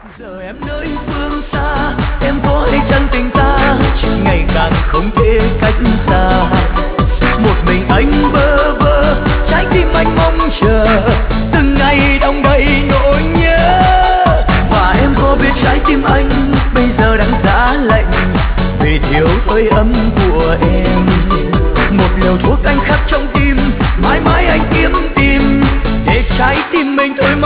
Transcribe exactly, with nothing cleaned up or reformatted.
Giờ em nơi phương xa, em có hay chăng tình ta ngày càng không thể cách xa. Một mình anh bơ vơ, trái tim anh mong chờ, từng ngày đong đầy nỗi nhớ. Và em có biết trái tim anh bây giờ đang giá lạnh vì thiếu hơi ấm của em. Một liều thuốc anh khắc trong tim, mãi mãi anh kiếm tìm để trái tim mình thôi